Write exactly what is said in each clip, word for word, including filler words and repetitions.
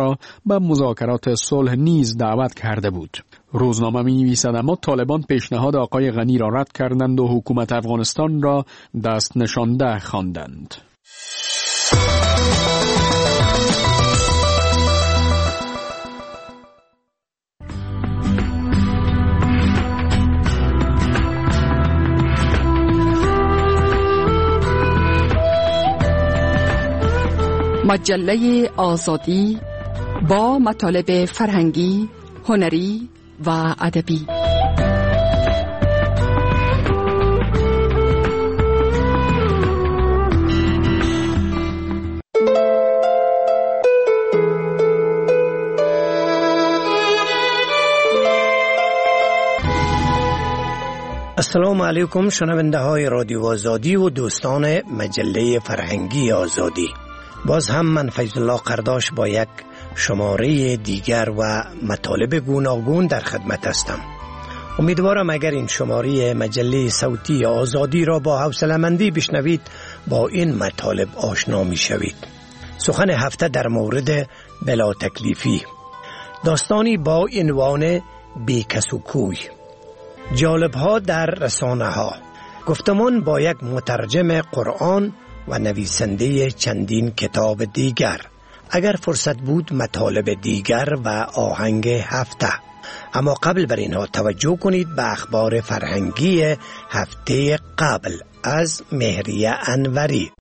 را به مذاکرات صلح نیز دعوت کرده بود. روزنامه می نویسد اما طالبان پیشنهاد آقای غنی را رد کردند و حکومت افغانستان را دست نشانده خواندند. مجله آزادی با مطالب فرهنگی، هنری و ادبی. السلام علیکم شنونده های رادیو آزادی و دوستان مجله فرهنگی آزادی. باز هم من فیض الله قرداش با یک شماره دیگر و مطالب گوناگون در خدمت هستم. امیدوارم اگر این شماره مجله صوتی آزادی را با حوصله‌مندی بشنوید با این مطالب آشنا می شوید. سخن هفته در مورد بلا تکلیفی، داستانی با عنوان بی کس و کوی، جالب ها در رسانه ها، گفتمان با یک مترجم قرآن و نویسنده چندین کتاب دیگر. اگر فرصت بود مطالب دیگر و آهنگ هفته. اما قبل بر اینها توجه کنید به اخبار فرهنگی هفته قبل از مهریه انوری.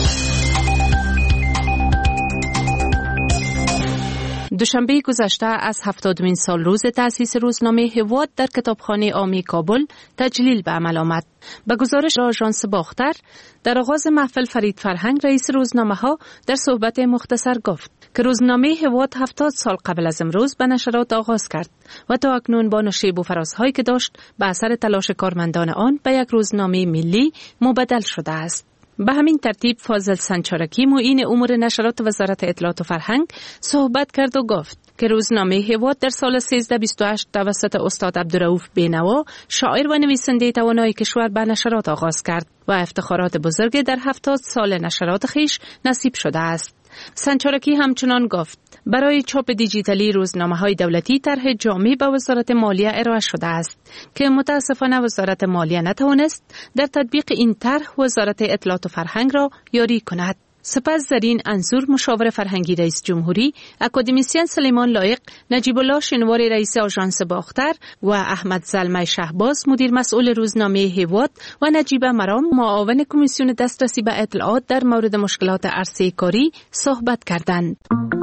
دوشنبه گذشته از هفتادمین سال روز تأسیس روزنامه هواد در کتابخانه عامی کابل تجلیل به عمل آمد. به گزارش آژانس باختر، در آغاز محفل فرید فرهنگ رئیس روزنامه ها در صحبت مختصر گفت که روزنامه هواد هفتاد سال قبل از امروز به نشرات آغاز کرد و تا اکنون با نشیب و فرازهایی که داشت به اثر تلاش کارمندان آن به یک روزنامه ملی مبدل شده است. به همین ترتیب فاضل سنچارکی معین امور نشرات وزارت اطلاعات و فرهنگ صحبت کرد و گفت که روزنامه هواد در سال سیزده بیست و هشت توسط استاد عبدالرؤوف بینوا شاعر و نویسنده توانای کشور به نشرات آغاز کرد و افتخارات بزرگی در هفتاد سال نشرات خیش نصیب شده است. سنچارکی همچنان گفت برای چاپ دیجیتالی روزنامه‌های دولتی طرح جامع به وزارت مالیه ارائه شده است که متاسفانه وزارت مالیه نتوانست در تطبیق این طرح وزارت اطلاعات و فرهنگ را یاری کند. سپس در این انظور مشاور فرهنگی رئیس جمهوری، اکادمیسین سلیمان لایق، نجیب الله شنواری رئیس آژانس باختر و احمد زلمه شهباز مدیر مسئول روزنامه هواد و نجیب مرام معاون کمیسیون دسترسی به اطلاعات در مورد مشکلات عرصه کاری صحبت کردند.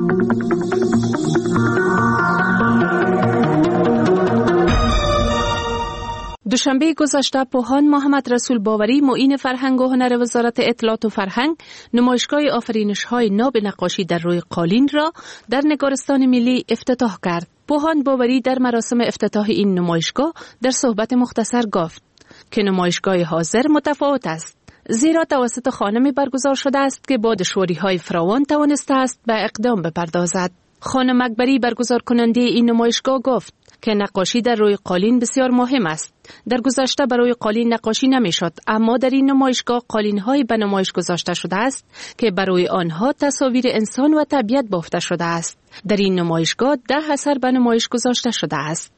دوشنبه گذشته پوهان محمد رسول باوری معین فرهنگ و هنر وزارت اطلاعات و فرهنگ نمایشگاه آفرینش‌های ناب نقاشی در روی قالین را در نگارستان ملی افتتاح کرد. پوهان باوری در مراسم افتتاح این نمایشگاه در صحبت مختصر گفت که نمایشگاه حاضر متفاوت است، زیرا توسط خانمی برگزار شده است که با دشواری‌های فراوان توانسته است به اقدام بپردازد. خانم اکبری برگزار کننده این نمایشگاه گفت که نقاشی در روی قالین بسیار مهم است. در گذشته برای قالین نقاشی نمیشد، اما در این نمایشگاه قالین‌های به نمایش گذاشته شده است که برای آنها تصاویر انسان و طبیعت بافته شده است. در این نمایشگاه ده اثر به نمایش گذاشته شده است.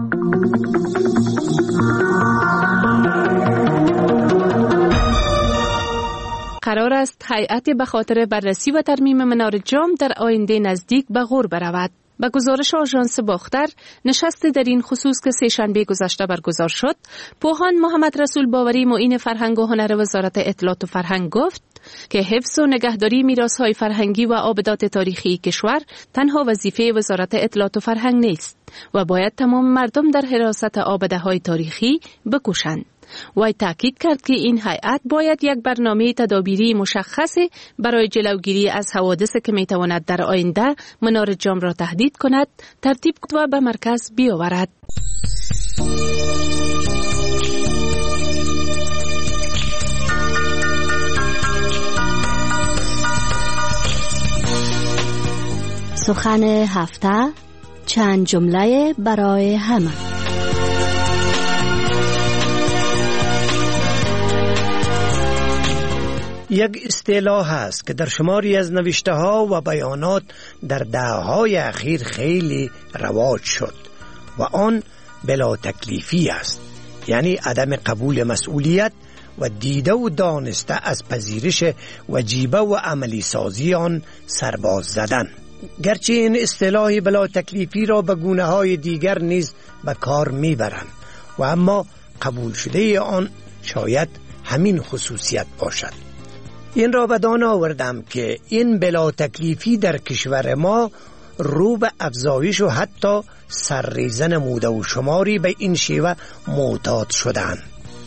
قرار است هیئت به خاطر بررسی و ترمیم منار جام در آینده نزدیک به غور برود. به گزارش آژانس باختر، نشست در این خصوص که سه شنبه گذشته برگزار شد، پوهان محمد رسول باوری معین فرهنگ و هنر وزارت اطلاعات و فرهنگ گفت که حفظ و نگهداری میراث‌های فرهنگی و آبدات تاریخی کشور تنها وظیفه وزارت اطلاعات و فرهنگ نیست و باید تمام مردم در حراست آبده‌های تاریخی بکوشند. وی تاکید کرد که این هیئت باید یک برنامه تدابیری مشخصی برای جلوگیری از حوادثی که میتواند در آینده منار جام را تهدید کند ترتیب و به مرکز بیاورد. سخن هفته، چند جمله برای همه. یک اصطلاح است که در شماری از نوشته ها و بیانات در دهه‌های اخیر خیلی رواج شد و آن بلا تکلیفی است، یعنی عدم قبول مسئولیت و دیده و دانسته از پذیرش وجیبه و عملی سازی آن سرباز زدن. گرچه این اصطلاح بلا تکلیفی را به گونه های دیگر نیز به کار میبرند و اما قبول شده آن شاید همین خصوصیت باشد. این را بدان آوردم که این بلا تکلیفی در کشور ما رو به افزایش و حتی سرریزه نموده و شماری به این شیوه معتاد شدند.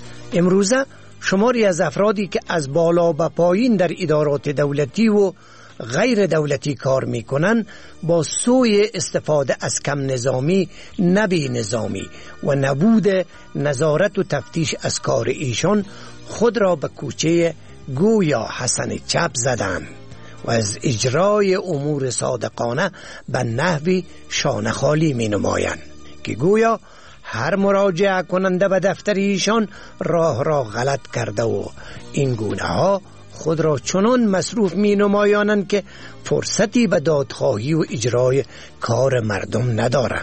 امروزه شماری از افرادی که از بالا به پایین در ادارات دولتی و غیر دولتی کار می کنند با سوی استفاده از کم نظامی، نبی نظامی و نبود نظارت و تفتیش از کار ایشان خود را به کوچه گویا حسن چپ زدند و از اجرای امور صادقانه به نحوی شانه خالی می نمایند که گویا هر مراجعه کننده به دفتر ایشان راه را غلط کرده و این گونه ها خود را چنان مصروف می نمایانند که فرصتی به دادخواهی و اجرای کار مردم ندارند.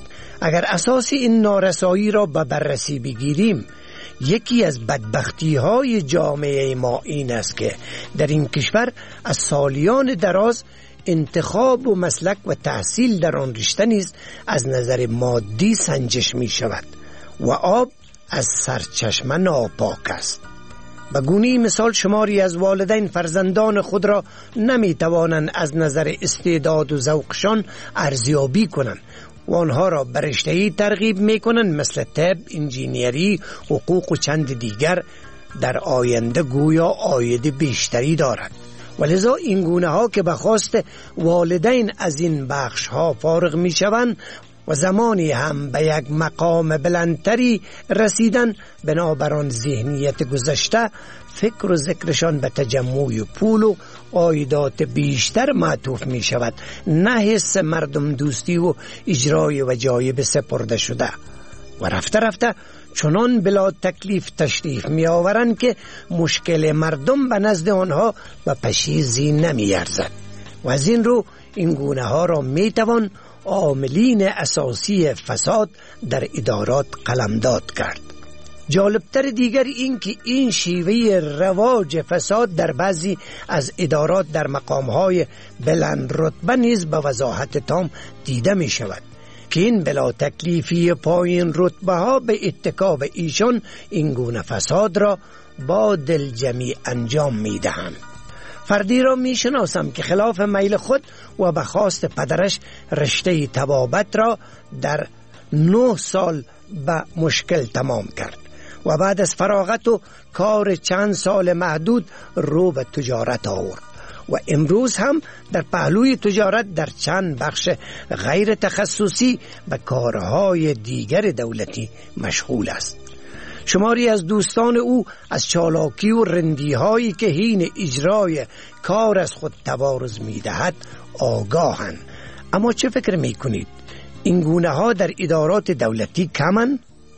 اگر اساس این نارسایی را به بررسی بگیریم، یکی از بدبختی های جامعه ما این است که در این کشور از سالیان دراز انتخاب و مسلک و تحصیل در آن رشته نیز از نظر مادی سنجش می شود و آب از سرچشمه ناپاک است. به گونه مثال شماری از والدین فرزندان خود را نمی توانند از نظر استعداد و ذوقشان ارزیابی کنند و آنها را به رشته‌ای ترغیب می کنند مثل طب، انجینیری، حقوق و چند دیگر در آینده گویا عاید بیشتری دارد. ولذا این گونه ها که به خواست والدین از این بخش ها فارغ می شوند و زمانی هم به یک مقام بلندتری رسیدن، بنابران ذهنیت گذشته فکر و ذکرشان به تجمع پول و عایدات بیشتر معطوف می شود، نه حس مردم دوستی و اجرای وجایب سپرده شده و رفته رفته چنان بلا تکلیف تشریف می آورند که مشکل مردم به نزد آنها و پشیزی نمی ارزد و از این رو این گونه ها را می توان عاملین اساسی فساد در ادارات قلمداد کرد. جالبتر دیگر این که این شیوه رواج فساد در بعضی از ادارات در مقامهای بلند رتبه نیز به وضاحت تام دیده می شود که این بلا تکلیفی پایین رتبه ها به اتکا به ایشان این گونه فساد را با دلجمی انجام می دهند. فردی را می شناسم که خلاف میل خود و به خواست پدرش رشته طبابت را در نه سال به مشکل تمام کرد و بعد از فراغت و کار چند سال محدود رو به تجارت آورد و امروز هم در پهلوی تجارت در چند بخش غیر تخصصی به کارهای دیگر دولتی مشغول است. شماری از دوستان او از چالاکی و رندی هایی که حین اجرای کار از خود توارز می دهد آگاهند. اما چه فکر می کنید؟ این گونه ها در ادارات دولتی کمن؟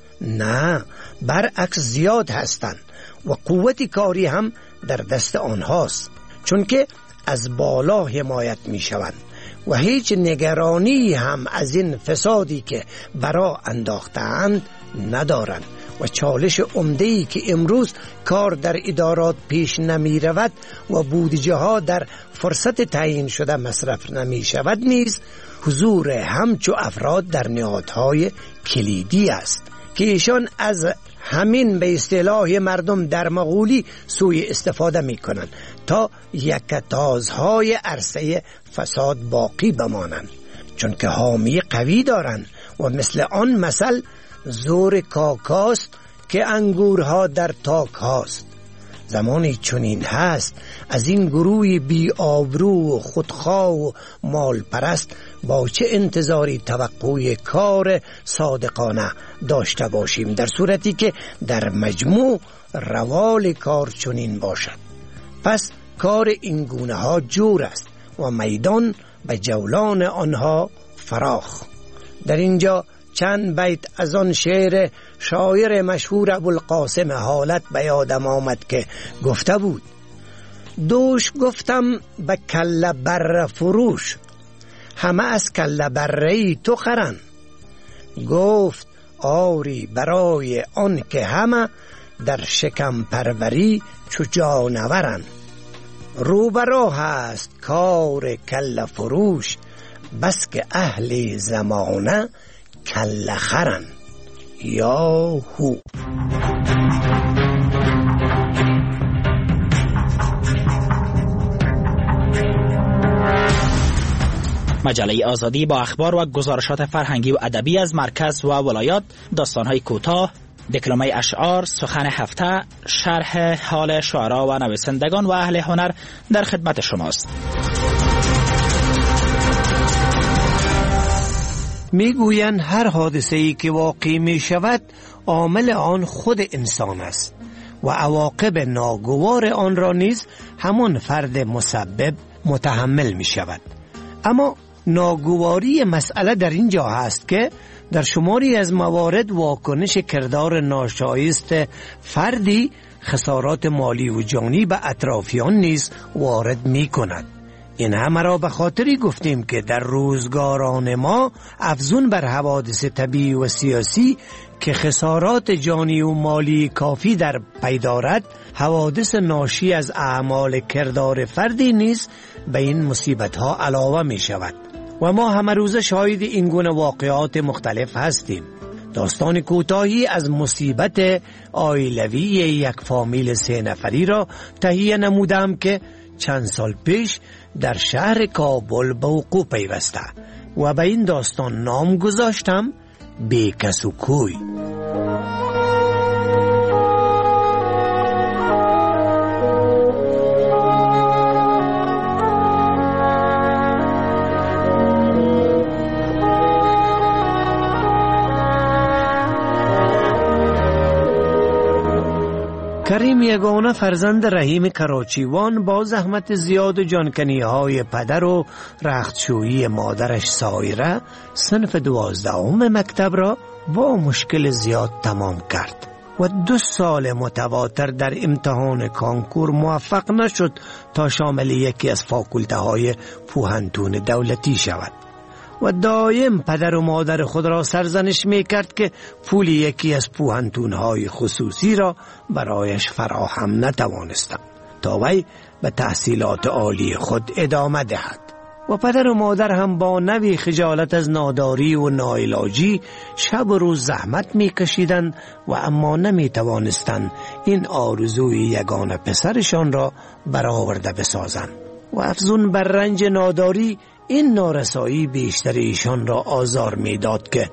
نه، برعکس زیاد هستند و قوت کاری هم در دست آنهاست، چون که از بالا حمایت می شوند و هیچ نگرانی هم از این فسادی که برا انداختند ندارند و چالش عمده‌ای که امروز کار در ادارات پیش نمی رود و بودجه ها در فرصت تعیین شده مصرف نمی شود نیز حضور همچو افراد در نهادهای کلیدی است که ایشان از همین به اصطلاح مردم در مغولی سوی استفاده می کنند تا یکتازهای عرصه فساد باقی بمانند، چون که حامی قوی دارند و مثل آن مثل زور کاکاست که انگورها در تاک هاست. زمانی چنین هست از این گروه بی آبرو و خودخواه و مال پرست با چه انتظاری توقع کار صادقانه داشته باشیم، در صورتی که در مجموع روال کار چنین باشد. پس کار این گونه ها جور است و میدان به جولان آنها فراخ. در اینجا چند بیت از آن شعر شاعر مشهور ابوالقاسم حالت به یادم آمد که گفته بود: دوش گفتم به کله بره فروش، همه از کله بره تو خرن. گفت آری برای آن که همه در شکم پروری چو جانورن. رو به راه است کار کله فروش، بس که اهل زمانه کله خرن. یا هو. مجله آزادی با اخبار و گزارشات فرهنگی و ادبی از مرکز و ولایات، داستان‌های کوتاه، دکلمه اشعار، سخن هفته، شرح حال شعرا و نویسندگان و اهل هنر در خدمت شماست. میگویند هر حادثه‌ای که واقع می شود عامل آن خود انسان است و عواقب ناگوار آن را نیز همون فرد مسبب متحمل می شود. اما ناگواری مسئله در اینجا هست که در شماری از موارد واکنش کردار ناشایست فردی خسارات مالی و جانی به اطرافیان نیز وارد می کند. این همه را به خاطری گفتیم که در روزگاران ما افزون بر حوادث طبیعی و سیاسی که خسارات جانی و مالی کافی در پی دارد، حوادث ناشی از اعمال کردار فردی نیز به این مصیبت ها علاوه می شود و ما همه روز شاهد این گونه واقعات مختلف هستیم. داستان کوتاهی از مصیبت عائلوی یک فامیل سه نفری را تهیه نمودم که چند سال پیش در شهر کابل به وقوع پیوسته و به این داستان نام گذاشتم بی کس و کوی. کریم یگانه فرزند رحیم کراچیوان با زحمت زیاد و جانکنی های پدر و رختشویی مادرش سایره صنف دوازدهم مکتب را با مشکل زیاد تمام کرد و دو سال متواتر در امتحان کانکور موفق نشد تا شامل یکی از فاکولته های پوهنتون دولتی شود و دایم پدر و مادر خود را سرزنش می کرد که پول یکی از پوهنتون‌های خصوصی را برایش فراهم نتوانستند تا وی به تحصیلات عالی خود ادامه دهد و پدر و مادر هم با نوی خجالت از ناداری و ناعلاجی شب و روز زحمت می کشیدند و اما نمی توانستند این آرزوی یگانه پسرشان را برآورده بسازند و افزون بر رنج ناداری این نارسایی بیشتر ایشان را آزار میداد که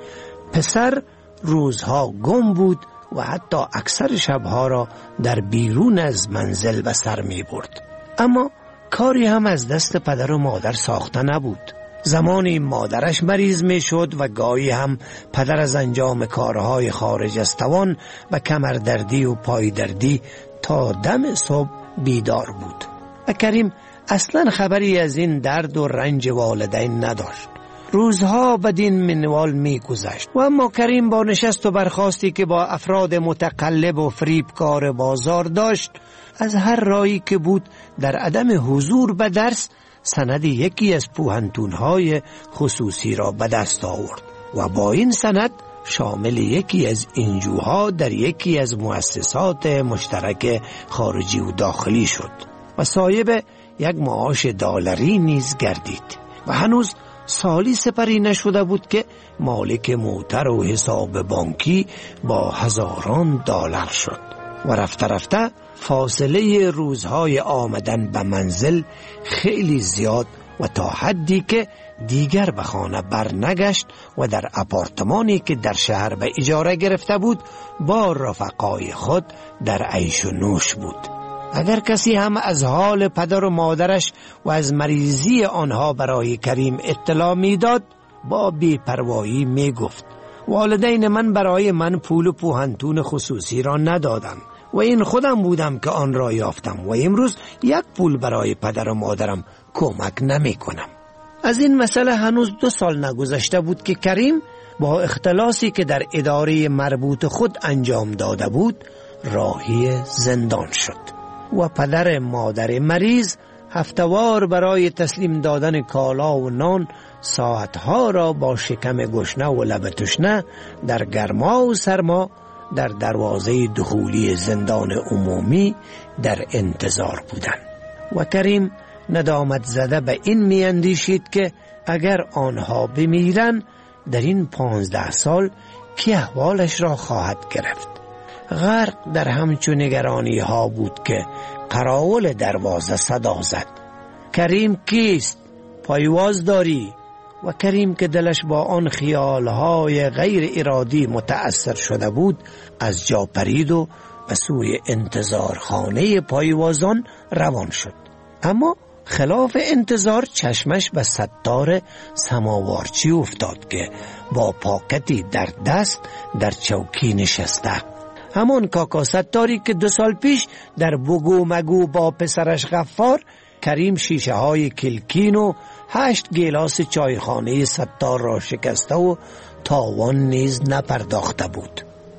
پسر روزها گم بود و حتی اکثر شبها را در بیرون از منزل به سر می برد. اما کاری هم از دست پدر و مادر ساخته نبود. زمانی مادرش مریض می شد و گاهی هم پدر از انجام کارهای خارج از توان و کمردردی و پایدردی تا دم صبح بیدار بود و کریم اصلا خبری از این درد و رنج والدین نداشت. روزها بدین منوال می گذشت و اما کریم با نشست و برخاستی که با افراد متقلب و فریبکار بازار داشت، از هر راهی که بود در عدم حضور به درس سند یکی از پوهنتون‌های خصوصی را به دست آورد و با این سند شامل یکی از انجوها در یکی از مؤسسات مشترک خارجی و داخلی شد و صاحب یک معاش دلاری نیز گردید و هنوز سالی سپری نشده بود که مالک موتر و حساب بانکی با هزاران دلار شد و رفته رفته فاصله روزهای آمدن به منزل خیلی زیاد و تا حدی که دیگر به خانه بر نگشت و در آپارتمانی که در شهر به اجاره گرفته بود با رفقای خود در عیش و نوش بود. اگر کسی هم از حال پدر و مادرش و از مریضی آنها برای کریم اطلاع میداد، با بی‌پروایی می گفت والدین من برای من پول پوهنتون خصوصی را ندادند و این خودم بودم که آن را یافتم و امروز یک پول برای پدر و مادرم کمک نمی کنم. از این مسئله هنوز دو سال نگذشته بود که کریم با اختلاسی که در اداره مربوط خود انجام داده بود راهی زندان شد و پدر مادر مریض هفتوار برای تسلیم دادن کالا و نان ساعتها را با شکم گشنه و لب تشنه در گرما و سرما در دروازه دخولی زندان عمومی در انتظار بودند. و کریم ندامت زده به این می اندیشید که اگر آنها بمیرن در این پانزده سال کی احوالش را خواهد گرفت. غرق در همچون نگرانی ها بود که قراول دروازه صدا زد: کریم کیست؟ پایواز داری؟ و کریم که دلش با آن خیالهای غیر ارادی متأثر شده بود از جا پرید و به سوی انتظار خانه پایوازان روان شد. اما خلاف انتظار چشمش به ستار سماوارچی افتاد که با پاکتی در دست در چوکی نشسته. همان کاکا ستاری که دو سال پیش در بگو مگو با پسرش غفار کریم شیشه های کلکین و هشت گیلاس چایخانه ستار را شکسته و تاوان نیز نپرداخته بود.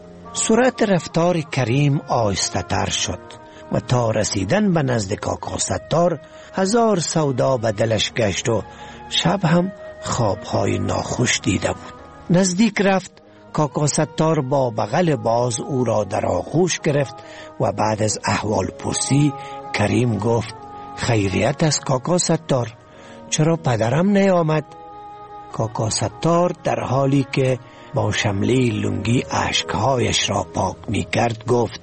سرعت رفتار کریم آهسته تر شد و تا رسیدن به نزد کاکا ستار هزار سودا به دلش گشت و شب هم خوابهای ناخوش دیده بود. نزدیک رفت. کاکا ستار با بغل باز او را در آغوش گرفت و بعد از احوال پرسی کریم گفت: خیریت است کاکا ستار، چرا پدرم نیامد؟ کاکا ستار در حالی که با شمله لنگی اشکهایش را پاک می کرد گفت: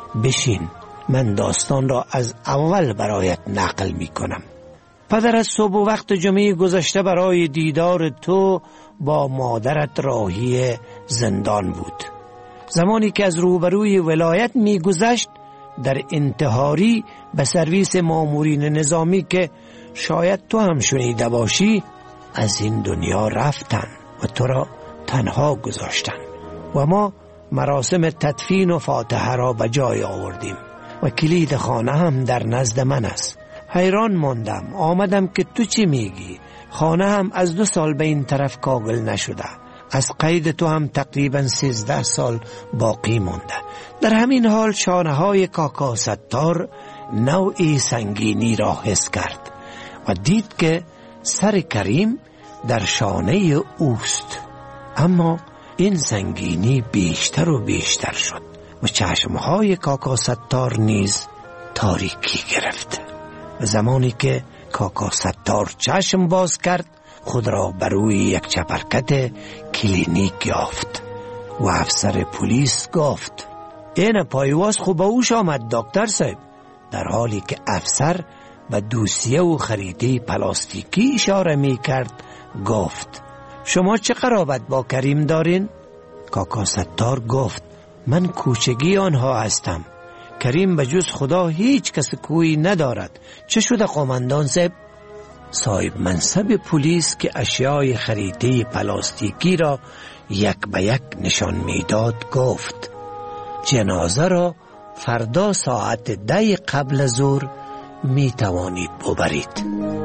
بشین، من داستان را از اول برایت نقل می کنم. پدر از صبح وقت جمعه گذشته برای دیدار تو با مادرت راهی زندان بود. زمانی که از روبروی ولایت می گذشت در انتحاری به سرویس مامورین نظامی که شاید تو هم شنیده باشی از این دنیا رفتن و تو را تنها گذاشتن و ما مراسم تدفین و فاتحه را به جای آوردیم و کلید خانه هم در نزد من است. حیران ماندم، آمدم که تو چی میگی؟ خانه هم از دو سال به این طرف کاغل نشده، از قید تو هم تقریبا سیزده سال باقی مونده. در همین حال شانه های کاکا ستار نوعی سنگینی را حس کرد و دید که سر کریم در شانه اوست. اما این سنگینی بیشتر و بیشتر شد و چشمهای کاکا ستار نیز تاریکی گرفت. و زمانی که کاکا ستار چشم باز کرد خود را بر روی یک چپرکت کلینیک یافت و افسر پلیس گفت: این پایواز خوب اوش آمد دکتر صاحب. در حالی که افسر به دوسیه و خریده پلاستیکی اشاره می کرد گفت: شما چه قرابت با کریم دارین؟ کاکا ستار گفت: من کوچگی آنها هستم. کریم به جز خدا هیچ کس کویی ندارد. چه شده قومندان صاحب؟ صاحب منصب پلیس که اشیای خریده پلاستیکی را یک به یک نشان میداد گفت: جنازه را فردا ساعت ده قبل ظهر می توانید ببرید.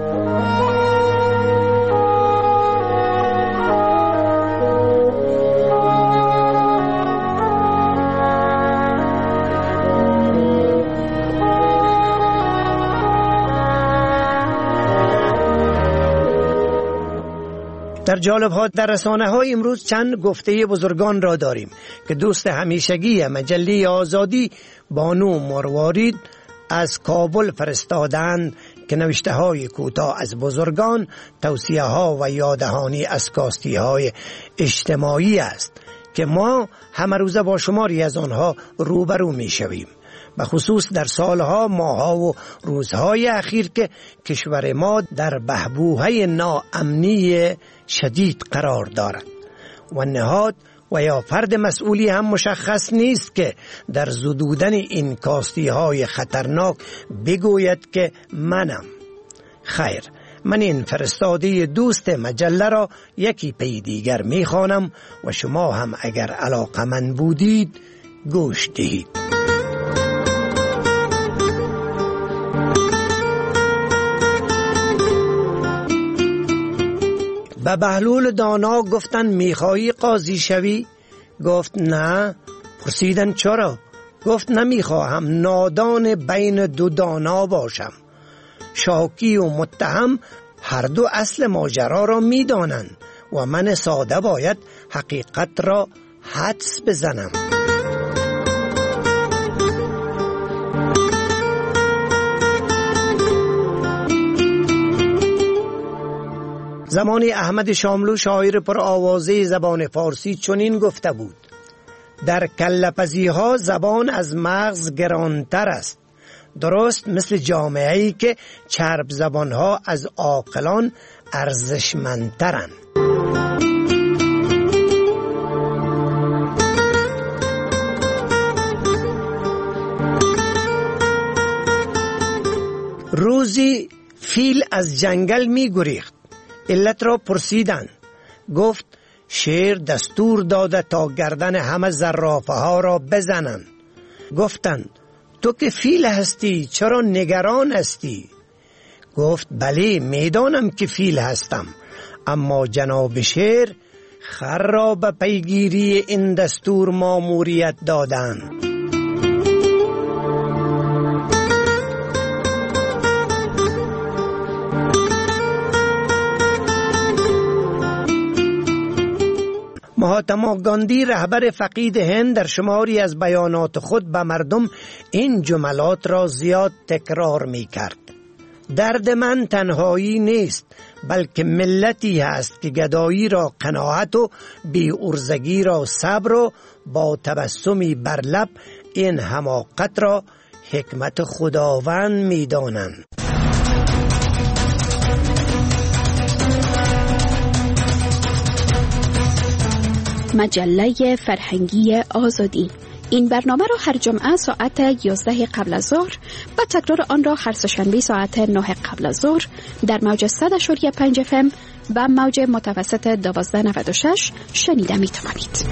در جالب ها در رسانه های امروز چند گفته بزرگان را داریم که دوست همیشگی مجله آزادی بانو مروارید از کابل فرستادند که نوشته های کوتاه از بزرگان توصیه ها و یاددهانی از کاستی های اجتماعی است که ما همه روزه با شماری از آنها روبرو می شویم، به خصوص در سالها، ماها و روزهای اخیر که کشور ما در بحبوحه ناامنی شدید قرار دارد و نهاد و یا فرد مسئولی هم مشخص نیست که در زدودن این کاستی های خطرناک بگوید که منم. خیر، من این فرستاده دوست مجله را یکی پی دیگر می خوانم و شما هم اگر علاقمند بودید گوش دهید. به بهلول دانا گفتن میخواهی قاضی شوی؟ گفت نه. پرسیدن چرا؟ گفت نمیخواهم نادان بین دو دانا باشم. شاکی و متهم هر دو اصل ماجرا را میدانند و من ساده باید حقیقت را حدس بزنم. زمانی احمد شاملو شاعر پر آوازه زبان فارسی چنین گفته بود: در کله‌پزی‌ها زبان از مغز گرانتر است، درست مثل جامعه‌ای که چرب زبانها از عاقلان ارزشمندترند. روزی فیل از جنگل می گریخت. علت را پرسیدند. گفت شیر دستور داده تا گردن همه زرافه ها را بزنند. گفتند تو که فیل هستی چرا نگران هستی؟ گفت بله میدانم که فیل هستم، اما جناب شیر خر را به پیگیری این دستور ماموریت دادند. مهاتما گاندی رهبر فقید هند در شماری از بیانات خود به مردم این جملات را زیاد تکرار می کرد: درد من تنهایی نیست، بلکه ملتی هست که گدایی را قناعت و بی‌عرضگی را صبر و با تبسمی بر لب این حماقت را حکمت خداوند می دانند. مجله فرهنگی آزادی. این برنامه را هر جمعه ساعت یازده قبل از ظهر و تکرار آن را هر سه‌شنبه ساعت نه قبل از ظهر در موج صد و پنج اف ام و موج متوسط دوازده نود و شش شنیده می توانید.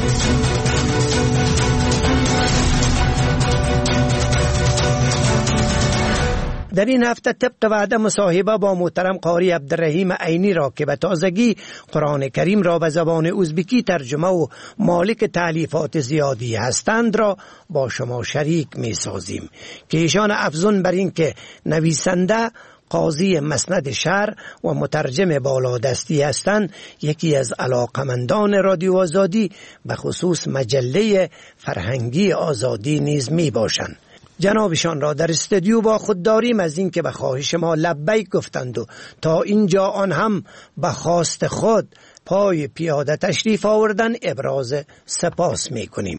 در این هفته طبق وعده مصاحبه با محترم قاری عبدالرحیم عینی را که به تازگی قرآن کریم را به زبان ازبکی ترجمه و مالک تألیفات زیادی هستند را با شما شریک می سازیم که ایشان افزون بر این که نویسنده، قاضی مسند شهر و مترجم بالادستی هستند، یکی از علاقمندان رادیو آزادی به خصوص مجله فرهنگی آزادی نیز می باشند. جنابشان را در استودیو با خود داریم از این که به خواهش ما لبیک گفتند و تا اینجا آن هم به خواست خود پای پیاده تشریف آوردن ابراز سپاس می کنیم.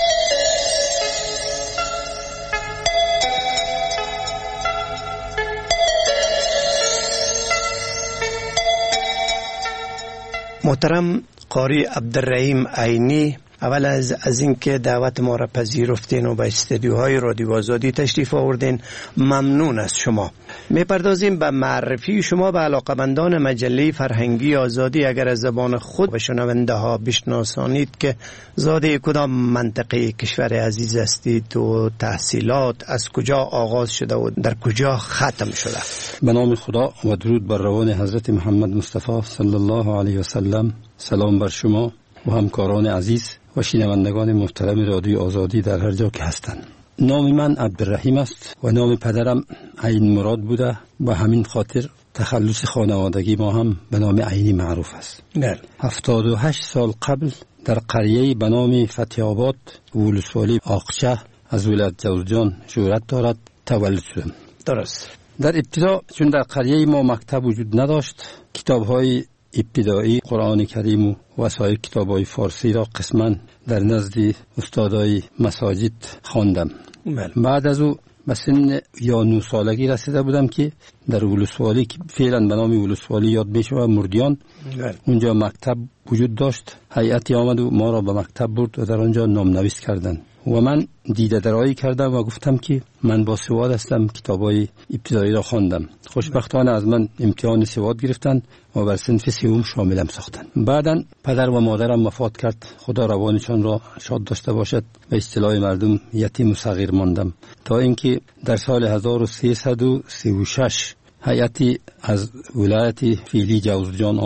محترم قاری عبدالرحیم عینی، اول از از اینکه دعوت ما را پذیرفتین و به استودیوهای رادیو آزادی تشریف آوردین ممنون از شما. میپردازیم به معرفی شما به علاقمندان مجله فرهنگی آزادی. اگر از زبان خود به شنونده ها بشناسانید که زاده کدام منطقه کشور عزیز هستید و تحصیلات از کجا آغاز شده و در کجا ختم شده؟ به نام خدا و درود بر روان حضرت محمد مصطفی صلی الله علیه و سلم. سلام بر شما و همکاران عزیز و شنوندگان محترم رادیو آزادی در هر جا که هستند. نام من عبدالرحیم است و نام پدرم عین مراد بوده و همین خاطر تخلص خانوادگی ما هم به نام عینی معروف است. نه. هفتاد و هشت سال قبل در قریه‌ای به نام فتی‌آباد ولسوالی آقچه از ولایت جوزجان شهرت دارد تولد شدم. درست. در ابتدا چون در قریه ما مکتب وجود نداشت، کتاب‌های ابتدایی قرآن کریم و وسایر کتاب‌های فارسی را قسما در نزد استادای مساجد خواندم. بعد از او به سن یا نه سالگی رسیده بودم که در ولسوالی که فعلا به نام ولسوالی یاد میشه و مردیان اونجا مکتب وجود داشت. هیئتی آمد و ما را به مکتب برد و در آنجا نامنویس کردند و من دیده درایی کردم و گفتم که من با سواد هستم، کتابای ابتدایی را خواندم. خوشبختانه از من امتحان سواد گرفتند و بر صنف سوم شاملم ساختند. بعداً پدر و مادرم وفات کرد، خدا روانشان را شاد داشته باشد. به اصطلاح مردم یتیم و صغیر ماندم تا اینکه در سال هزار و سیصد و سی و شش هیئتی از ولایت فعلی جوزجان آمد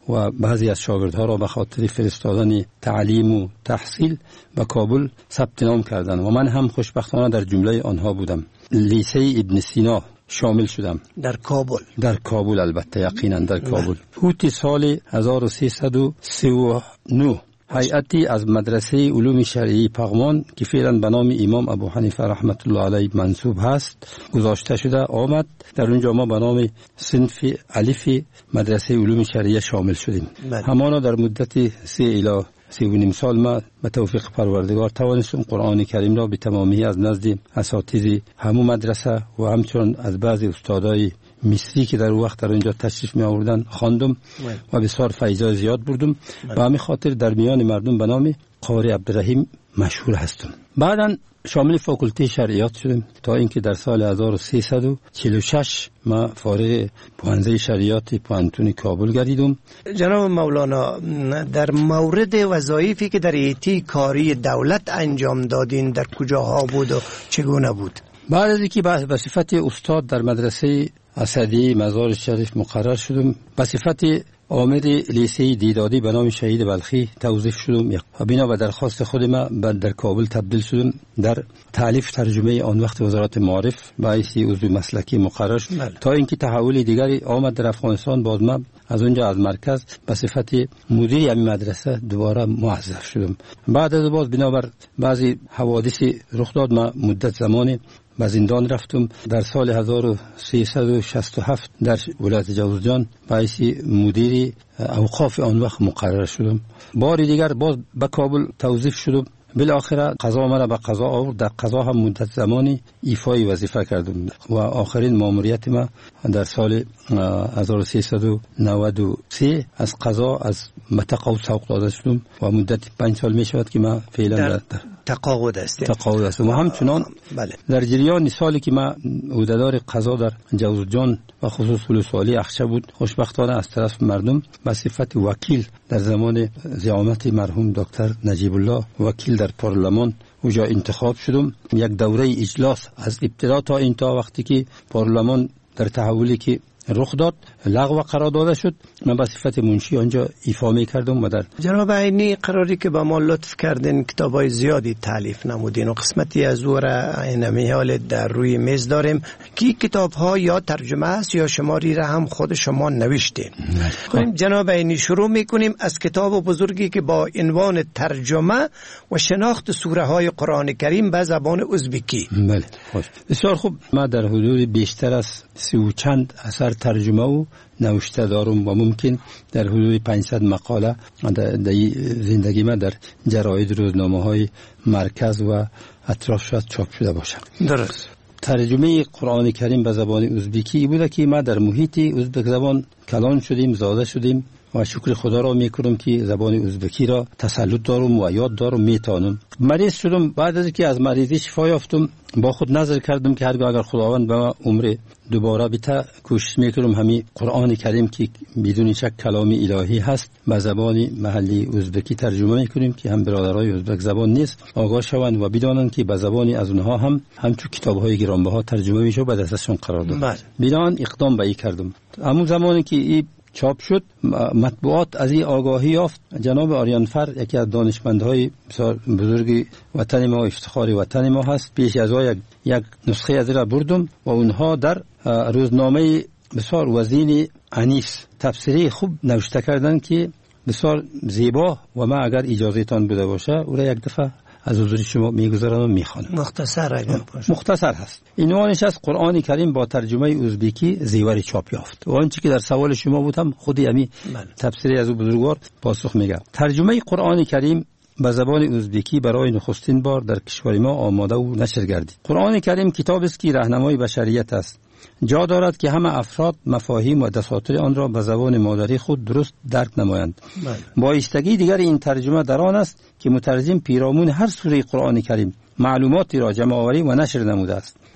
و بعضی از شاگردها را به خاطر فرستادن تعلیم و تحصیل به کابل ثبت نام کردند و من هم خوشبختانه در جمله آنها بودم. لیسه ابن سینا شامل شدم در کابل. در کابل البته یقینا در کابل. اوت سال هزار و سیصد و سی و نه هیئتی از مدرسه علوم شرعی پغمان که فعلا به نام امام ابو حنیفه رحمت الله علیه منصوب هست گذاشته شده آمد. در اونجا ما به نام صنف الف مدرسه علوم شرعی شامل شدیم. همانا در مدت سه الی سی و نیم سال ما به توفیق پروردگار توانستم قرآن کریم را به تمامی از نزد اساتید همون مدرسه و همچنین از بعضی استادای مصری که در وقت در اینجا تشریف می آوردن خواندم و بسیار فیضای زیاد بردم. به همین خاطر در میان مردم به نام قاری عبدالرحیم مشهور هستم. بعداً شامل فاکولته شرعیات شدم تا اینکه در سال هزار و سیصد و چهل و شش ما فارغ پوهنده شرعیات پوهنتون کابل گردیدم. جناب مولانا، در مورد وظایفی که در ایتی کاری دولت انجام دادین در کجاها بود و چگونه بود؟ بعد از اینکه به صفت استاد در مدرسه اسدی مزار شریف مقرر شدم، به صفت آمد لیسه دیدادی به نام شهید بلخی توظیف شدم و بنا به درخواست خود ما در کابل تبدیل شدم در تالیف ترجمه آن وقت وزارت معارف باعث عضو مسلکی مقرر شد. بله. تا اینکه تحول دیگری آمد در افغانستان، باز ما از اونجا از مرکز به صفت مدیر همین مدرسه دوباره موظف شدم. بعد از باز بنابر بعضی حوادث رخ داد ما مدت زمانی به زندان رفتم. در سال هزار و سیصد و شصت و هفت در ولایت جوزجان باعث مدیر اوقاف آن وقت مقرر شدم. بار دیگر باز به کابل توظیف شدم. بالاخره قضا مرا به قضا آورد. در قضا هم مدت زمانی ایفای وظیفه کردم و آخرین ماموریت ما در سال هزار و سیصد و نود و سه از قضا از متقاعد سوق داده شدم و مدت پنج سال می شود که ما فعلا در, در تقاعد هستیم. تقاعد هستم و همچنان بله. در جریان سالی که ما عهدهدار قضا در جوزجان و خصوص ولسوالی اخچه بود، خوشبختانه از طرف مردم به صفت وکیل در زمان زعامت مرحوم دکتر نجیب الله وکیل در پارلمان اونجا انتخاب شدم. یک دوره اجلاس از ابتدا تا این تا وقتی که پارلمان در تحولی که رخ داد لغو قرار داده شد، من به صفت منشی آنجا ایفا می کردم. و در جناب عینی قراری که با ما لطف کردین کتابای زیادی تالیف نمودین و قسمتی از او را اینمی حال در روی میز داریم که کتاب ها یا ترجمه است یا شماری را هم خود شما نوشتین. خب جناب عینی شروع میکنیم از کتاب بزرگی که با عنوان ترجمه و شناخت سوره های قرآن کریم به زبان ازبکی. بله خوش. بسیار خوب. ما در حدود بیشتر از سی و چند اثر ترجمه و نوشته دارم و ممکن در حدود پانصد مقاله در زندگی ما در جراید روزنامه های مرکز و اطراف چاپ شده باشد. درست. ترجمه قرآن کریم به زبان ازبکی بوده که ما در محیط ازبک زبان کلان شدیم، زاده شدیم و شکر خدا را میکنم که زبان ازبکی را تسلط دارم و یاد دارم، میتونم. مریض شدم. بعد از اینکه از مریضی شفا یافتم با خود نظر کردم که هرگاه اگر خداوند به ما عمر دوباره بده کوشش میکنم همین قرآن کریم که بدون شک کلام الهی هست به زبان محلی ازبکی ترجمه میکنیم که هم برادرای ازبک زبان نیست آگاه شوند و بدانند که به زبانی از اونها هم همچون کتاب‌های گرانبها ترجمه میشه و به دستشون قرار داد. بنابراین اقدام به این کردم. همون زمانی که این چاپ شد مطبوعات از این آگاهی یافت. جناب آریانفر یکی از دانشمندهای بزرگ وطن ما و افتخار وطن ما هست، پیش از او یک, یک نسخه از را بردم و اونها در روزنامه بسیار وزین انیس تفسیری خوب نوشته کردن که بسیار زیبا و ما اگر اجازهتان بوده باشه او را یک دفعه از حضور شما میگذارم و میخوانم. مختصر اگر باشه. مختصر هست. عنوانش از قرآن کریم با ترجمه ازبکی زیور چاپ یافت. و آنچه که در سوال شما بود هم خودی امی تفسیری از او بزرگوار پاسخ میگه. ترجمه قرآن کریم به زبان ازبکی برای نخستین بار در کشور ما آماده و نشر گردید. قرآن کریم کتابی است که راهنمای بشریت است. جا دارد که همه افراد مفاهیم و دساتیر آن را به زبان مادری خود درست درک نمایند. بایستگی دیگر این ترجمه در آن است که مترجم پیرامون هر سوره قرآن کریم معلوماتی را جمع آوری و نشر نموده است.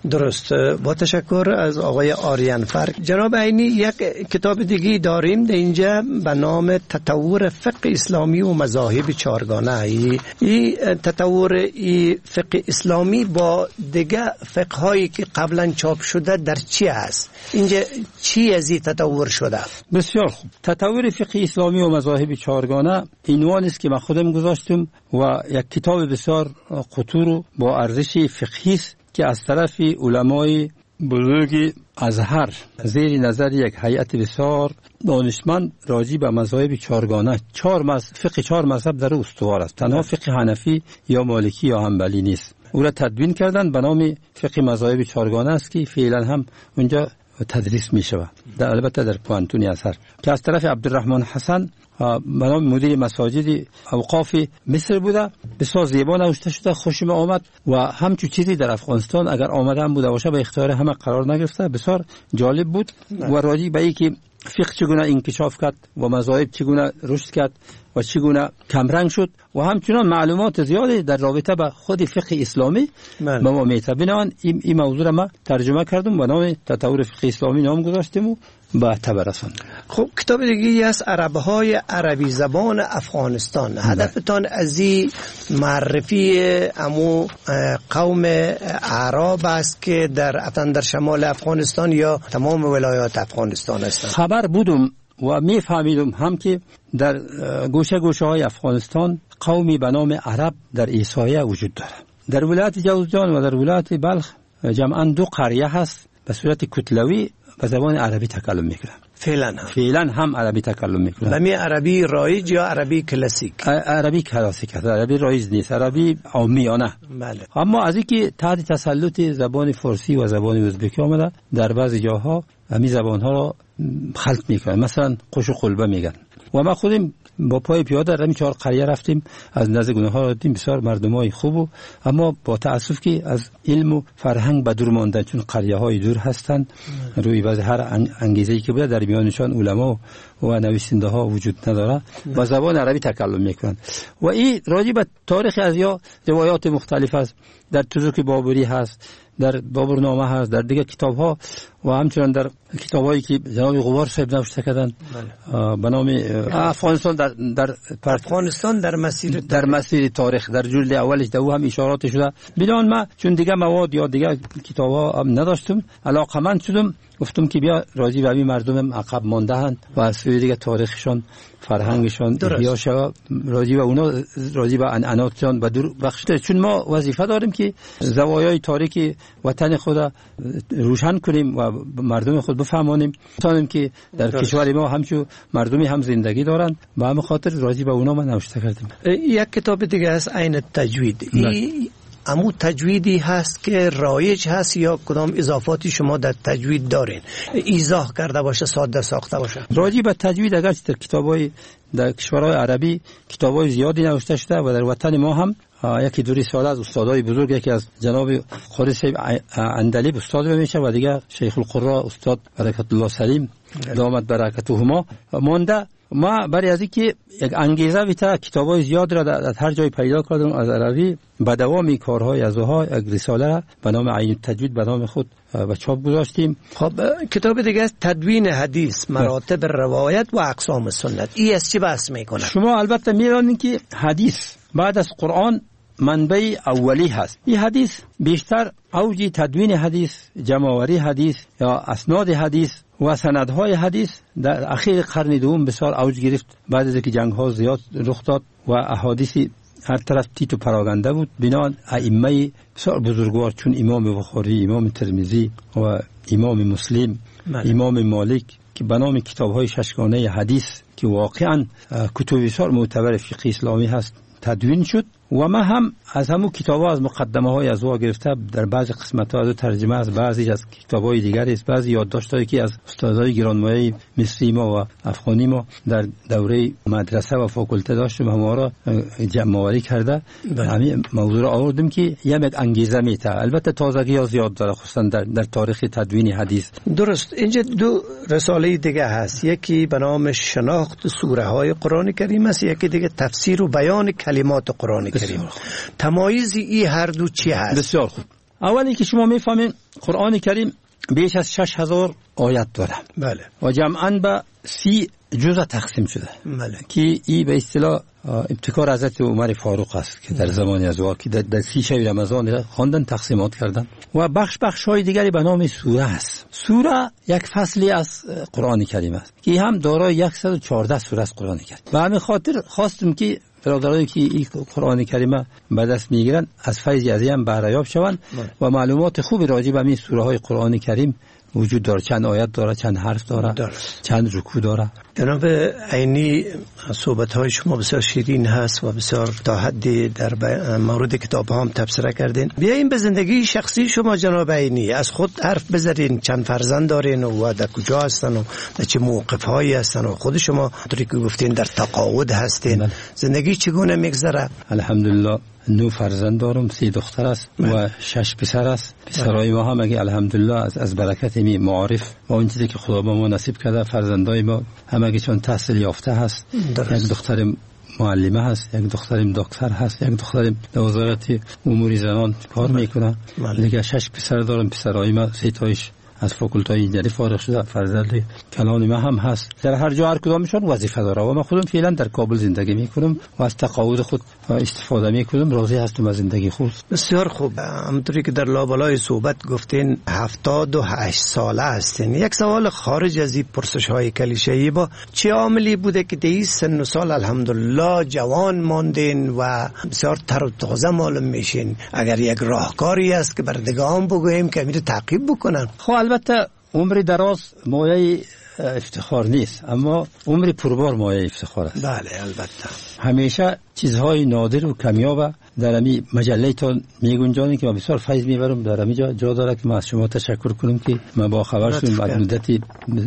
درست. با تشکر از آقای آریانفر. جناب عینی، یک کتاب دیگه داریم در اینجا به نام تطور فقه اسلامی و مذاهب چهارگانه. این تطور ای فقه اسلامی با دیگه فقه هایی که قبلا چاپ شده در چی هست؟ اینجا چی از این تطور شده؟ بسیار خوب. تطور فقه اسلامی و مذاهب چهارگانه عنوانی است که من خودم گذاشتم و یک کتاب بسیار قطور با ارزش فقهی است که از طرف علمای بزرگ ازهر زیر نظر یک هیئت بسیار دانشمند راجع به مذاهب چهارگانه، چهار مذهب، فقه چهار مذهب در استوار است. تنها فقه حنفی یا مالکی یا حنبلی نیست. او را تدوین کردن به نام فقه مذاهب چهارگانه است که فعلا هم اونجا تدریس می شود، در البته در پوانتون ازهر، که از طرف عبدالرحمن حسن به نام مدیر مساجد اوقاف مصر بوده. بسیار زیبا نوشته شده، خوشم آمد و همچون چیزی در افغانستان اگر آمده هم بوده باشه به اختیار همه قرار نگرفته. بسیار جالب بود و راجع به اینکه فقه چگونه انکشاف کرد و مذاهب چگونه رشد کرد و چگونه کمرنگ شد و همچنان معلومات زیادی در رابطه با خود فقه اسلامی به ما میده. بنابراین این, این موضوع را ما ترجمه کردم و نام تطور فقه اسلامی نام گذاشتم و به تبر رساندم. خب کتاب دیگه است عربهای عربی زبان افغانستان. هدفتان از این معرفی امو قوم اعراب است که در افغان در شمال افغانستان یا تمام ولایات افغانستان هستند. خبر بودم و می فهمیدم هم که در گوشه گوشه های افغانستان قومی به نام عرب در عیسایه وجود دارد. در ولایت جوزجان و در ولایت بلخ جمعاً دو قریه هست به صورت کتلوی به زبان عربی تکلم میکنن. فعلا هم فعلا هم عربی تکلم میکنن. نمی عربی رایج یا عربی کلاسیک؟ عربی کلاسیک است. عربی رایج نیست، عربی عامیانه. بله. اما از اینکه تحت تسلط زبان فارسی و زبان ازبکی آمده در بعضی جاها همین زبان ها را خلط میکنن. مثلا قش و قلبه میگن و ما خودم با پای پیاده در این چهار قریه رفتیم، از نزد گونه ها دیدیم بسیار مردمای خوب، اما با تاسف که از علم و فرهنگ به دور ماندن، چون قریه های دور هستند. روی بعض هر انگیزه‌ای که بوده در میانشان علما و نویسنده ها وجود نداره، با زبان عربی تکلم میکنند. و این راجع به تاریخ از یا روایات مختلف است. در تزوک بابری هست، در بابرنامه هست، در دیگه کتاب ها و همچنان در کتاب هایی که جناب غبار صاحب نوشته کردن به نام افغانستان در در افغانستان در مسیر در مسیر تاریخ در جلد اولش در او هم اشارات شده. بدون ما چون دیگه مواد یا دیگه کتاب ها هم نداشتم، علاقمند شدم، گفتم که بیا راضی به همین مردم عقب مانده اند و از سوی دیگه تاریخشان، فرهنگشان احیا شود، راضی به اونا، راضی به عنعناتشان و دور بخشیده. چون ما وظیفه داریم که زوایای تاریخی وطن خود روشن کنیم و مردم خود بفهمانیم، تا که در کشور ما همچون مردمی هم زندگی دارند. به همین خاطر راضی به اونا ما نوشته کردیم. یک کتاب دیگه است عین تجوید. ای امو تجویدی هست که رایج هست یا کدام اضافاتی شما در تجوید دارین؟ ایضاح کرده باشه، ساده ساخته باشه. راجع به تجوید اگر در کتابای در کشورهای عربی کتابای زیادی نوشته شده و در وطن ما هم یکی دوری سال از استادای بزرگ، یکی از جناب قاری صاحب اندلیب استاد میشه و دیگه شیخ القرا استاد برکت الله سلیم دامت برکتهما مانده. ما برای از اینکه یک انگیزه ویتا کتابای زیاد را در هر جای پیدا کردم از عربی، به دوام کارهای از اوها یک رساله را به نام عین تجوید به نام خود به چاپ گذاشتیم. خب کتاب دیگه است تدوین حدیث، مراتب روایت و اقسام سنت. این از چی بحث میکنه؟ شما البته میدونید که حدیث بعد از قرآن منبع اولی هست. این حدیث بیشتر اوج تدوین حدیث، جمع‌آوری حدیث یا اسناد حدیث و سندهای حدیث در اخیر قرن دوم بسیار اوج گرفت بعد از اینکه جنگ‌ها زیاد رخ داد و احادیث هر طرف تیت و پراگنده بود. بنابراین ائمه بسیار بزرگوار چون امام بخاری، امام ترمذی و امام مسلم، امام مالک که به نام کتاب‌های ششگانه حدیث که واقعاً کتب بسیار معتبر فقه اسلامی هست تدوین شد. و ما هم از همون کتاب‌ها از مقدمه های از وا گرفته در بعضی قسمت‌ها از ترجمه از بعضی از کتاب‌های دیگری است، بعضی یادداشت‌هایی که از استادای گرانمایه مصری ما و افغانی ما در دوره مدرسه و فاکولته داشتیم، ما را جمع‌آوری کرده. همین موضوع را آوردیم که یک انگیزه میته. البته تازگی ها زیاد داره خصوصا در, در تاریخ تدوین حدیث. درست. اینجا دو رساله دیگه هست، یکی به نام شناخت سوره های قرآن کریم است، یکی دیگه تفسیر و بیان کلمات قرآن کریم. تمایز این هر دو چی هست؟ بسیار خوب. اولی که شما میفهمین قرآن کریم بیش از شش هزار آیت داره. بله. و جمعاً به سی جزء تقسیم شده. بله. که این به اصطلاح ابتکار حضرت عمر فاروق است که در زمان از او که در, در سی شب رمضان خواندن تقسیمات کردن. و بخش بخش های دیگری به نام سوره است. سوره یک فصلی از قرآن کریم است که هم دارای صد و چهارده سوره از قرآن کریم. و همین خاطر خواستم که برادرانی که این قرآن کریم به دست میگیرن از فیض از هم بهره یاب شوند و معلومات خوبی راجع به این سوره های قرآن کریم وجود داره. چند آیت داره، چند حرف داره، داره. چند رکوع داره. جناب عینی، صحبت های شما بسیار شیرین هست و بسیار تا حدی در مورد کتاب هم تبصره کردین. بیاییم به زندگی شخصی شما جناب عینی، از خود حرف بزنین. چند فرزند دارین و در کجا هستن و در چه موقف هایی هستن و خود شما طوری که گفتین در تقاعد هستین. من. زندگی چگونه میگذره؟ الحمدلله نو فرزند دارم، سی دختر است و شش پسر است. پسرای ما هم اگه الحمدلله از از برکت می معارف و اون چیزی که خدا به ما نصیب کرده، فرزندای ما هم اگه چون تحصیل یافته هست. درست. یک دختر معلمه هست، یک دخترم دکتر هست، یک دخترم در وزارت امور زنان کار میکنه. دیگه شش پسر دارم. پسرای ما سه تایش از فاکولته انجینری فارغ شده. فرزند کلان ما هم هست. در هر جا هر کدامشون وظیفه داره و من خودم فعلا در کابل زندگی میکنم و از تقاعد خود استفاده میکنم. راضی هستم از زندگی خود. بسیار خوب. همونطوری که در لابلای صحبت گفتین هفتاد و هشت ساله هستین. یک سوال خارج از این پرسش های کلیشه‌ای، با چه عاملی بوده که در سن و سال الحمدلله جوان ماندین و بسیار تر و تازه معلوم میشین؟ اگر یک راهکاری است که بردگان بگوییم که میره تعقیب بکنن. خب البته عمر دراز مایه افتخار نیست، اما عمر پربار مایه افتخار است. بله البته. همیشه چیزهای نادر و کمیاب در امی مجله تان میگنجانی که ما بسیار فیض میبرم. در امی جا, جا داره که ما از شما تشکر کنم که ما با خبر شدیم. بعد مدتی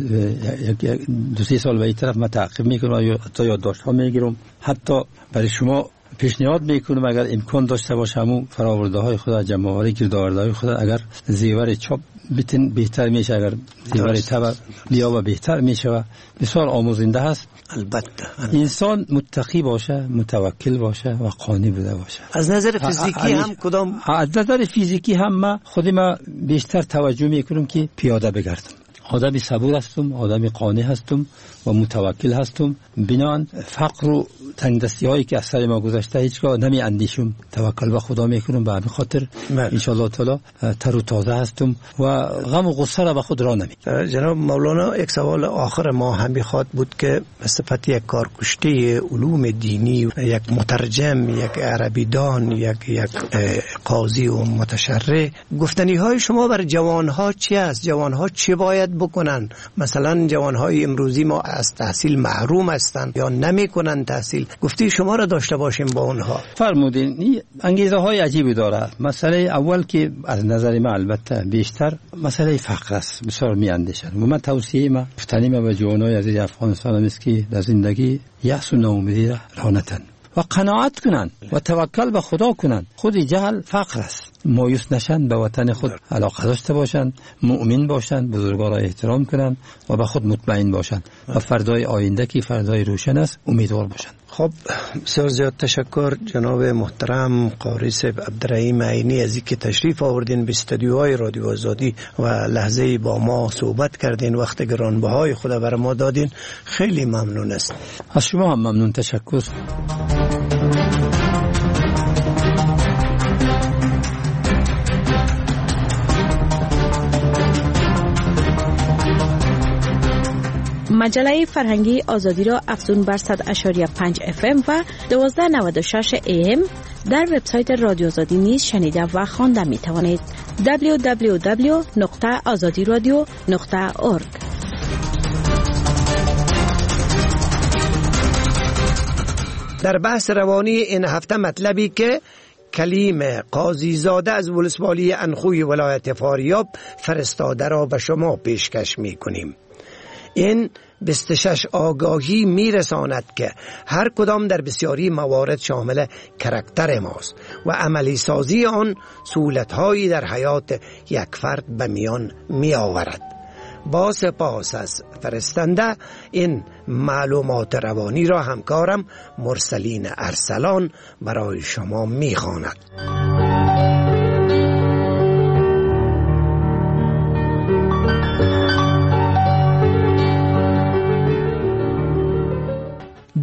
دو سه سال به این طرف ما تعقیب میکنم و حتی یادداشت ها میگیرم. حتی برای شما پیشنهاد میکنم اگر امکان داشته باشه همون فراورده های خود، جمع‌آوری گردآورده های خود، اگر زیور چاپ بیتن بهتر میشه، اگر زیور تبع بیا و بهتر میشه و بسیار آموزنده هست. البته انسان متقی باشه، متوکل باشه و قانع بوده باشه. از نظر فیزیکی هم کدام؟ از نظر فیزیکی هم ما خود ما بیشتر توجه میکنم که پیاده بگردم. آدمی صبور هستم، آدمی قانع هستم و متوکل هستم. بنان فقر و تنگدستی هایی که از سر ما گذشته هیچگاه نمی اندیشم، توکل به خدا میکنم. به همین خاطر ان شاء الله تعالی تر و تازه هستم و غم و غصه را به خود را نمی. جناب مولانا، یک سوال آخر ما هم میخواد بود که به صفت یک کارکشته علوم دینی، یک مترجم، یک عربی دان، یک یک قاضی و متشرع، گفتنی های شما بر جوان ها چی است؟ جوان ها چی باید بکنن؟ مثلا جوان های امروزی ما از تحصیل محروم هستند یا نمیکنن تحصیل، گفتی شما را داشته باشیم با اونها. فرمودین این انگیزه های عجیبی داره. مسئله اول که از نظر من البته بیشتر مسئله فقر است. بسیار میاندیشم و من توصیه ما گفتنی ما به جوانای عزیز افغانستان است که در زندگی یأس و ناامیدی را رانتن و قناعت کنن و توکل به خدا کنن. خود جهل فقر است. مایوس نشن، به وطن خود علاقه داشته باشن، مؤمن باشن، بزرگان را احترام کنن و به خود مطمئن باشن و فردای آینده که فردای روشن است امیدوار باشن. خب بسیار زیاد تشکر جناب محترم قاری صاحب عبدالرحیم عینی از اینکه تشریف آوردین به استودیوهای رادیو آزادی و لحظه با ما صحبت کردین، وقت گرانبهای خود بر ما دادین. خیلی ممنون است. از شما هم ممنون. تشکر. مجله فرهنگی آزادی را افزون بر صد و شش و پنج اف ام و دوازده و نود و شش ای ام در وبسایت رادیو آزادی نیز شنیده و خوانده می توانید. دبلیو دبلیو دبلیو نقطه آزادی رادیو نقطه اورگ. در بحث روانی این هفته مطلبی که کلیم قاضی زاده از ولسوالی انخوی ولایت فاریاب فرستاده را به شما پیشکش می کنیم. این بیست و شش آگاهی میرساند که هر کدام در بسیاری موارد شامل کرکتر ماست و عملی سازی آن سهولت‌هایی در حیات یک فرد به میان می آورد. با سپاس از فرستنده این معلومات روانی را همکارم مرسلین ارسلان برای شما می خواند.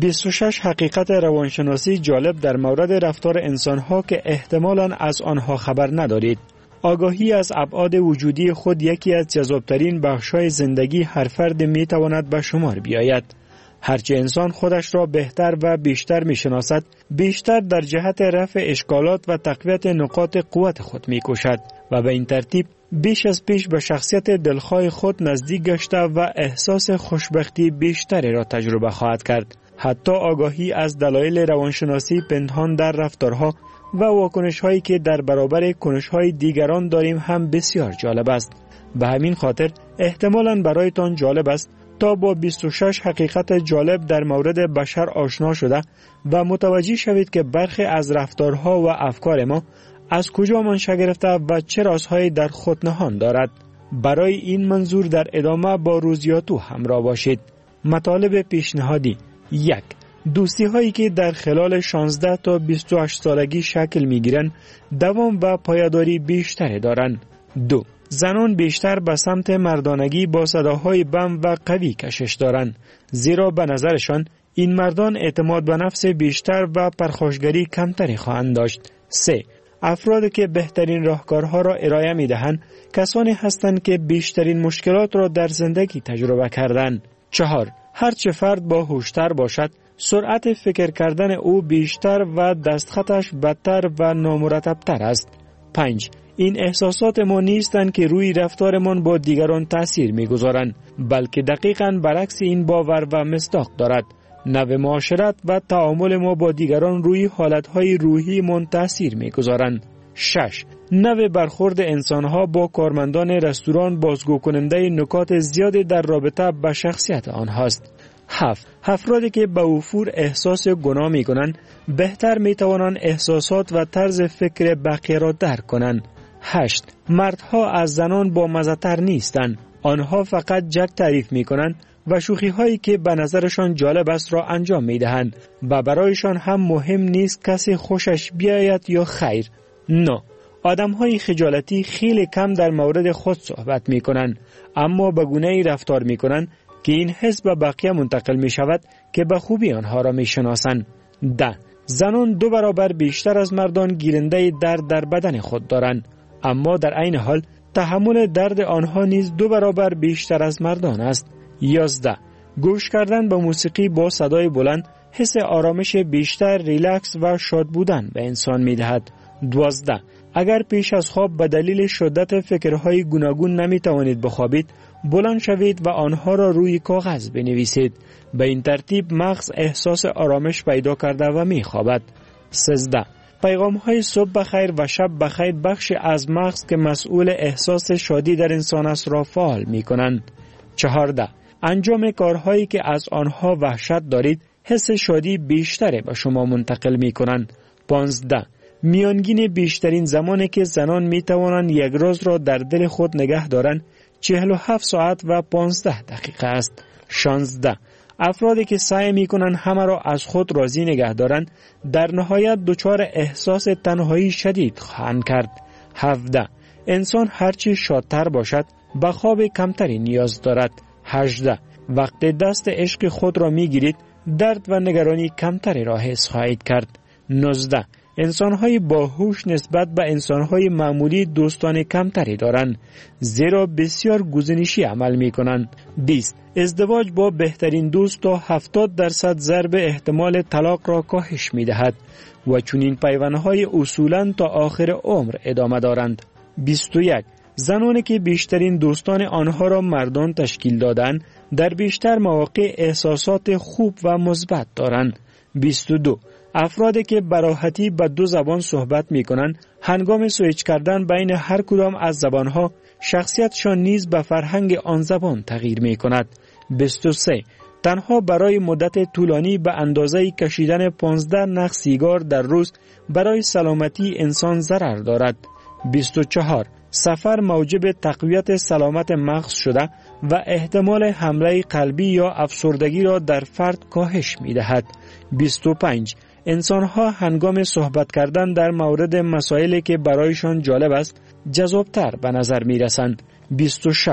بیست و شش حقیقت روانشناسی جالب در مورد رفتار انسان‌ها که احتمالاً از آنها خبر ندارید. آگاهی از ابعاد وجودی خود یکی از جذاب‌ترین بخش‌های زندگی هر فرد می‌تواند به شمار بیاید. هرچه انسان خودش را بهتر و بیشتر می‌شناسد، بیشتر در جهت رفع اشکالات و تقویت نقاط قوت خود می‌کوشد و به این ترتیب بیش از پیش به شخصیت دلخواه خود نزدیک گشته و احساس خوشبختی بیشتری را تجربه خواهد کرد. حتی آگاهی از دلایل روانشناسی پنهان در رفتارها و واکنش‌هایی که در برابر کنش‌های دیگران داریم هم بسیار جالب است. به همین خاطر احتمالاً برایتان جالب است تا با بیست و شش حقیقت جالب در مورد بشر آشنا شده و متوجه شوید که برخی از رفتارها و افکار ما از کجا منشأ گرفته و چه رازهایی در خود نهان دارد. برای این منظور در ادامه با روزیاتو همراه باشید. مطالب پیشنهادی: یک. دوستی هایی که در خلال شانزده تا بیست و هشت سالگی شکل می گیرند دوام و پایداری بیشتری دارند. دو. زنان بیشتر به سمت مردانگی با صداهای بم و قوی کشش دارند، زیرا به نظرشان این مردان اعتماد به نفس بیشتر و پرخاشگری کمتری خواهند داشت. سه. افرادی که بهترین راهکارها را ارائه می دهند کسانی هستند که بیشترین مشکلات را در زندگی تجربه کردند. چهار. هرچه فرد با هوشتر باشد، سرعت فکر کردن او بیشتر و دستخطش بدتر و نامرتبتر است. پنج. این احساسات ما نیستند که روی رفتارمان با دیگران تأثیر می‌گذارند، بلکه دقیقاً برعکس این باور و مصداق دارد. نوع معاشرت و تعامل ما با دیگران روی حالتهای روحی من تأثیر می‌گذارند. شش. نوع برخورد انسانها با کارمندان رستوران بازگو کننده نکات زیادی در رابطه با شخصیت آنهاست. هفت. افرادی که به وفور احساس گناه می کنند بهتر می توانند احساسات و طرز فکر بقیه را درک کنند. هشت. مردها از زنان با مزه‌تر نیستند. آنها فقط جک تعریف می کنند و شوخی هایی که به نظرشان جالب است را انجام می دهند و برایشان هم مهم نیست کسی خوشش بیاید یا خیر. نه. آدم های خجالتی خیلی کم در مورد خود صحبت می کنند، اما به گونه‌ای رفتار می کنند که این حس به بقیه منتقل می شود که به خوبی آنها را می شناسند. ده. زنان دو برابر بیشتر از مردان گیرنده درد در بدن خود دارند، اما در عین حال تحمل درد آنها نیز دو برابر بیشتر از مردان است. یازده. گوش کردن به موسیقی با صدای بلند حس آرامش بیشتر، ریلکس و شاد بودن به انسان می دهد. دوازده. اگر پیش از خواب به دلیل شدت فکرهای گوناگون نمی توانید بخوابید، بلند شوید و آنها را روی کاغذ بنویسید. به این ترتیب مغز احساس آرامش پیدا کرده و می خوابد. سیزده. پیغام های صبح بخیر و شب بخیر بخش از مغز که مسئول احساس شادی در انسان است را فعال می کنند. چهارده. انجام کارهایی که از آنها وحشت دارید حس شادی بیشتری به شما منتقل می کنند. پانزده. میانگین بیشترین زمانی که زنان می توانند یک روز را در دل خود نگه دارند چهل و هفت ساعت و پانزده دقیقه است. شانزده. افرادی که سعی می کنند همه را از خود راضی نگه دارند در نهایت دچار احساس تنهایی شدید خواهند کرد. هفده. انسان هرچی شادتر باشد به خواب کمتری نیاز دارد. هجده. وقتی دست عشق خود را می گیرید درد و نگرانی کمتری را حس خواهید کرد. نوزده. انسان‌های باهوش نسبت به انسان‌های معمولی دوستان کمتری دارند، زیرا بسیار گزینشی عمل می‌کنند. بیست. ازدواج با بهترین دوست تا هفتاد درصد ضرب احتمال طلاق را کاهش می‌دهد و چنین پیوندهای اصولاً تا آخر عمر ادامه دارند. بیست و یک. زنانی که بیشترین دوستان آنها را مردان تشکیل دادند در بیشتر مواقع احساسات خوب و مثبت دارند. بیست و دو. افرادی که به راحتی به دو زبان صحبت می کنند هنگام سویچ کردن بین هر کدام از زبانها شخصیتشان نیز به فرهنگ آن زبان تغییر می کند. بیست و سه. تنها برای مدت طولانی به اندازه کشیدن پانزده نخ سیگار در روز برای سلامتی انسان ضرر دارد. بیست و چهار. سفر موجب تقویت سلامت مغز شده و احتمال حمله قلبی یا افسردگی را در فرد کاهش می دهد. بیست و پنج. انسان‌ها هنگام صحبت کردن در مورد مسائلی که برایشان جالب است جذابتر به نظر می رسند. بیست و شش.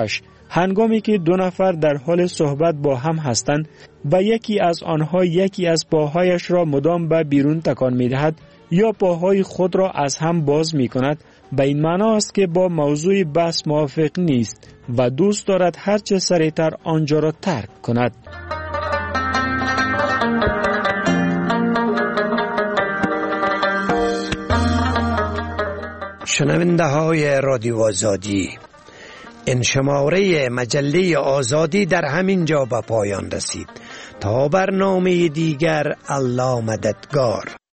هنگامی که دو نفر در حال صحبت با هم هستند و یکی از آنها یکی از پاهایش را مدام به بیرون تکان می دهد یا پاهای خود را از هم باز می کند، به این معنا است که با موضوع بحث موافق نیست و دوست دارد هرچه سریعتر آنجا را ترک کند. شنونده های رادیو آزادی، این شماره مجله آزادی در همین جا به پایان رسید. تا برنامه دیگر، الله مددگار.